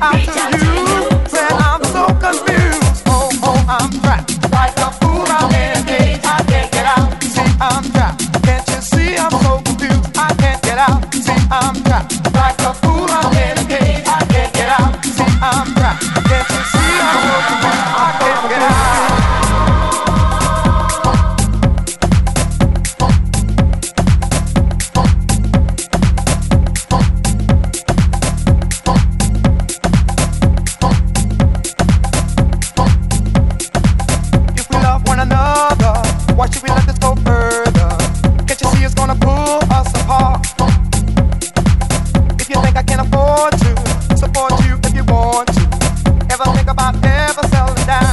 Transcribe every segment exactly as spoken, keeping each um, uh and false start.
out to you. Said I'm so confused. Oh, oh, I'm trapped like a fool out in a cage. I can't get out. See, I'm trapped. Can't you see I'm so confused? I can't get out. See, I'm trapped like a fool out in a cage. I can't get out. See, I'm trapped. Can't you see I'm so confused? I can't get out. Why should we let this go further? Can't you see it's gonna pull us apart? If you think I can afford to support you if you want to, ever think about ever settling down?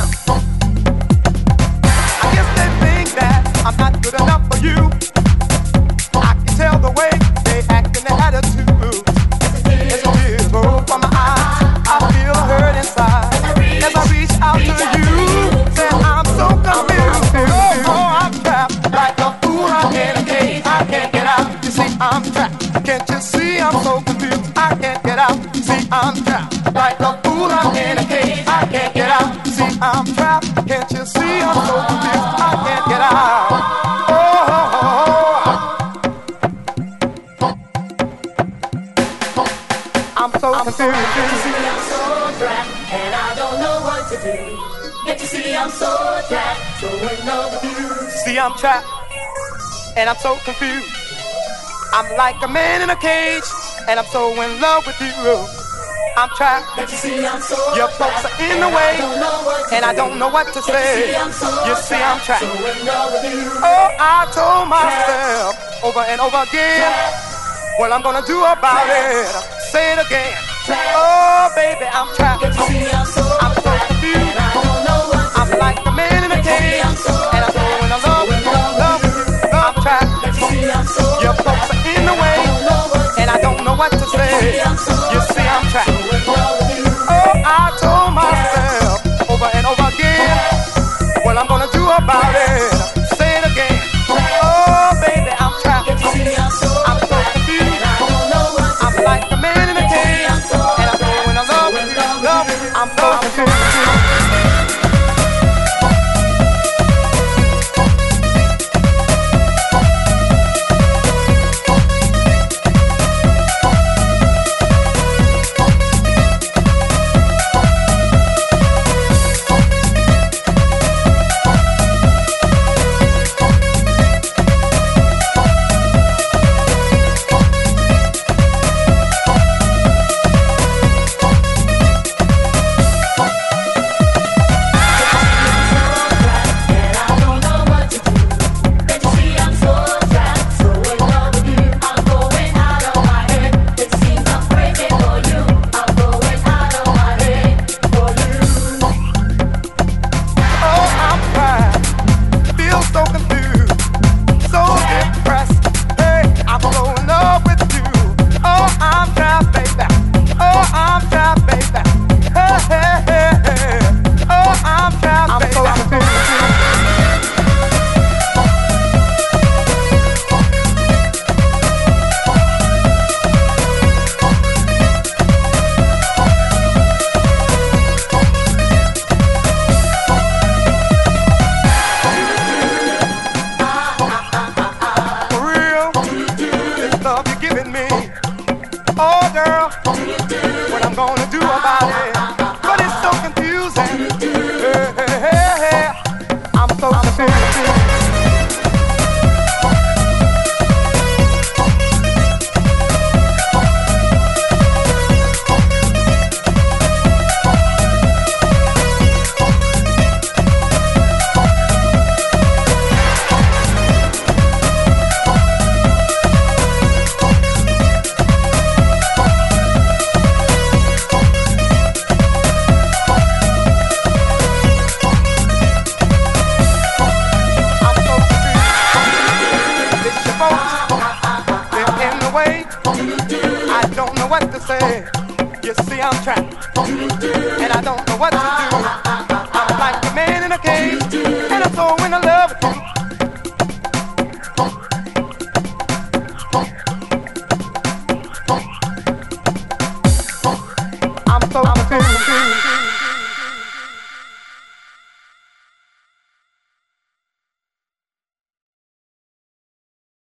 I guess they think that I'm not good enough for you. I can tell the way they act and their attitude. As the tears roll from my eyes, I feel a hurt inside. As I reach out to you, say I'm so confused. Like a fool out in a cage, I can't get out. You see, I'm trapped. Can't you see I'm so confused? I can't get out. See, I'm trapped. Like a fool out in a cage, I can't get out. See, I'm trapped. Can't you see I'm so confused? I can't get out. Oh, oh, oh, oh. I'm so confused. Can't you see I'm so trapped, and I don't know what to do. Can't you see I'm so trapped, so in love with you. See, I'm trapped, and I'm so confused. I'm like a man in a cage, and I'm so in love with you. I'm trapped. Can't you see I'm so Your folks are in the way, and I don't know what to say. You see, I'm trapped. Oh, I told myself over and over again what I'm gonna do about it. Say it again. Oh, baby, I'm trapped. I'm so confused. I'm like a man in a cage, and I'm so in love with you. Love with you. I'm trapped. Your folks are in the way, and I don't know what to say. You see, I'm trapped. Oh, I told myself over and over again what I'm gonna do about it. Say it again. Oh, baby, I'm trapped. I'm so confused. I'm like a man in a cage, and I'm so in love with you. Love with you. I'm so confused. What I'm gonna do about it? But it's so confusing. Hey, hey, hey, hey. I'm so confused. I don't know what to say. You see, I'm trapped, and I don't know what to do. I'm like a man in a cage, and I'm so in love with you.